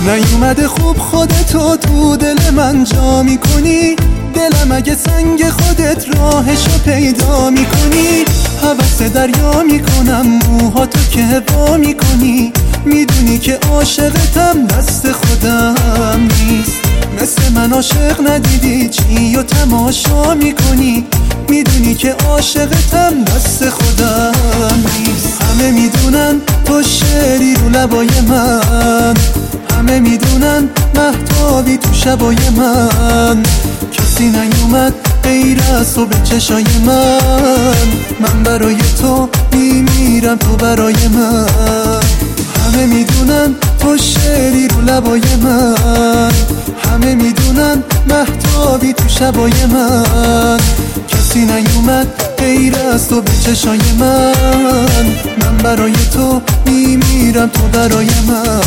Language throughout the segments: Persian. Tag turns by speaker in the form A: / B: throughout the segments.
A: نیومده خوب خودتو تو دل من جا میکنی، دلم اگه سنگ خودت راهشو پیدا میکنی. هوس دریا میکنم موهاتو که وا میکنی، میدونی که عاشقتم دست خودم نیست. مثل من عاشق ندیدی چی و تماشا میکنی، میدونی که عاشقتم دست خودم نیست. همه میدونن تو شعری رو لبای من، همه میدونن مهتابی تو شبای من. کسی نیومد غیر از تو به چشای من برای تو میمیرم تو برای من. همه میدونن تو شعری رو لبای من، همه میدونن مهتابی تو شبای من. کسی نیومد غیر از تو به چشای من برای تو میمیرم تو برای من.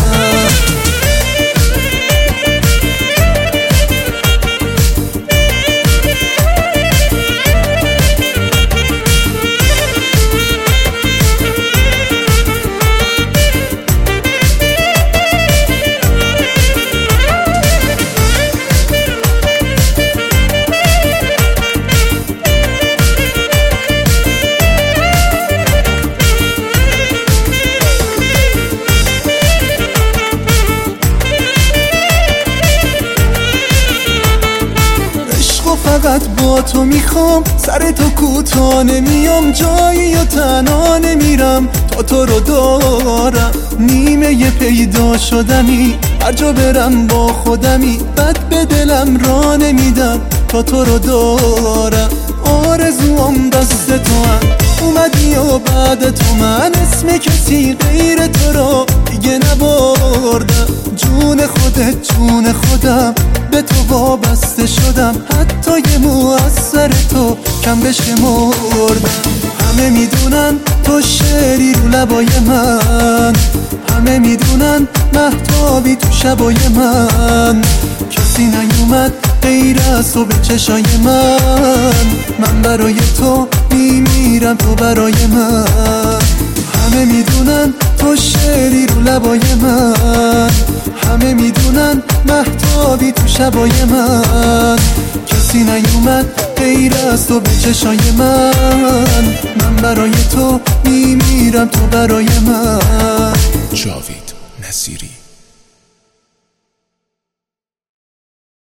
A: فقط با تو میخوام، سر تو کوتاه نمیام، جایی و تنها نمیرم تا تو رو دارم. نیمه پیدا شدمی، هر جا برم با خودمی، بد به دلم را نمیدم تا تو رو دارم. آرزوام دست تو هم اومدی و بعد تو من اسم کسی غیر تو رو دیگه نبردم. جون خودت جون خودم، به تو وابسته شدم، حتی یه مو از سر تو کم بشمردم. همه میدونن تو شعری رو لبای من، همه میدونن مهتابی تو شبای من. کسی نیومد غیر از تو به چشای من برای تو میمیرم تو برای من. همه میدونن تو شعری رو لبای من، همه میدونن مهتابی تو شبای من. کسی نیومد غیر از تو به چشای من برای تو میمیرم تو برای من.
B: جاوید نصیری.